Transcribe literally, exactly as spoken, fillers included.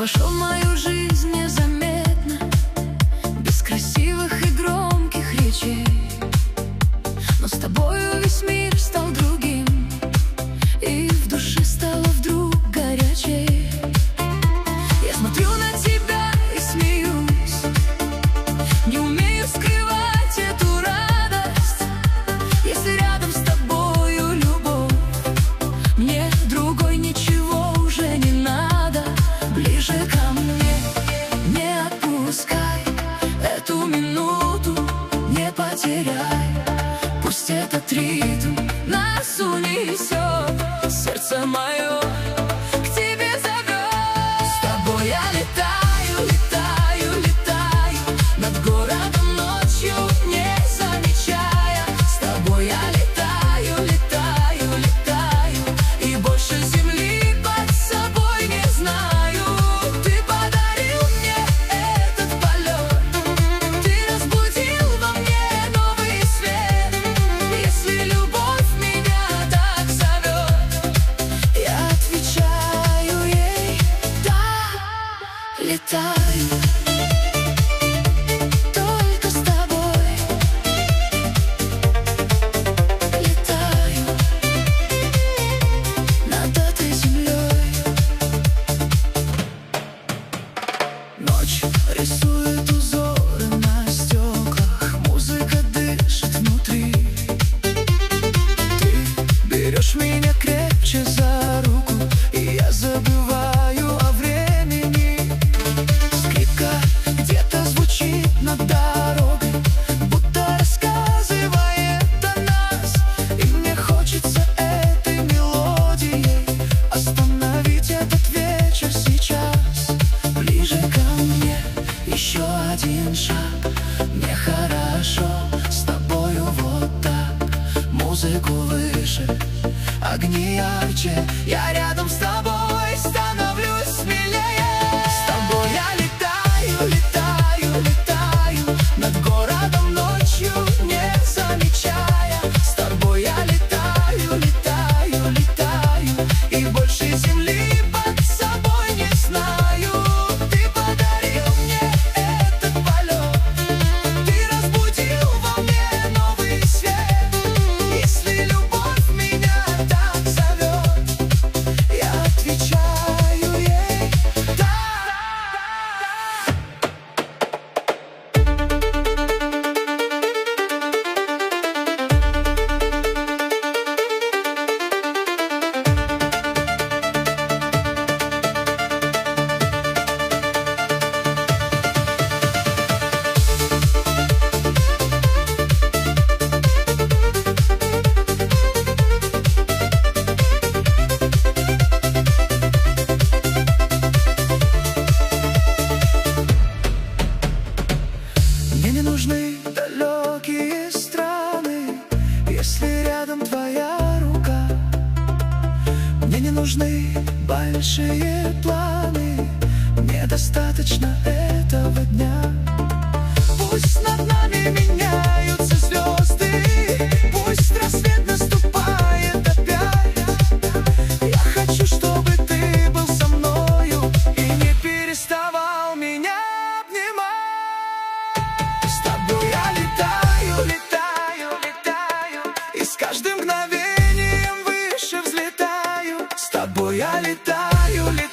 вошел в мою жизнь незаметно, без красивых и громких речей. Но с тобою весь мир стал другим, и в душе стало вдруг горячей. Я смотрю на тебя и смеюсь, не умею скрывать эту радость. Если рядом с тобою любовь, мне другой ничего уже не надо. Ближе ко мне, не отпускай эту минуту, не потеряй. Пусть этот ритм нас унесет, сердце мое к тебе зовет. С тобой я летаю, летаю, летаю над городом ночью, не замечая. С тобой я летаю, летаю, летаю, и больше земли под собой не знаю. Ты подарил мне этот полет, ты разбудил во мне новый свет. Если любовь меня так зовет, я отвечаю ей: да, летаю. Только с тобой летаю над этой землей. Ночь рисует узоры на стеклах, музыка дышит внутри. Ты берешь меня крепче за руку, и я забываю о времени. Скрипка где-то звучит над дорогой, будто рассказывает о нас. И мне хочется этой мелодией остановить этот вечер сейчас. Ближе ко мне, еще один шаг. Мне хорошо с тобою вот так. Музыку выше, огни ярче. Я рядом с тобой становлюсь смелее. С тобой я летаю, летаю, летаю над городом ночью, не замечая. С тобой я летаю, летаю, летаю, и больше земли под собой не знаю. Ты подарил мне этот полет, ты разбудил во мне новый свет. Если любовь меня так зовет, я отвечаю ей: да. Мне не нужны далекие страны, если рядом твоя рука. Мне не нужны большие планы, мне достаточно этого дня. Пусть над нами меняются звезды, пусть рассвет наступает опять. Я хочу, чтобы ты был со мною и не переставал меня обнимать. С тобой я летаю, летаю, летаю, и с каждым мгновением выше взлетаю. С тобой я летаю, летаю.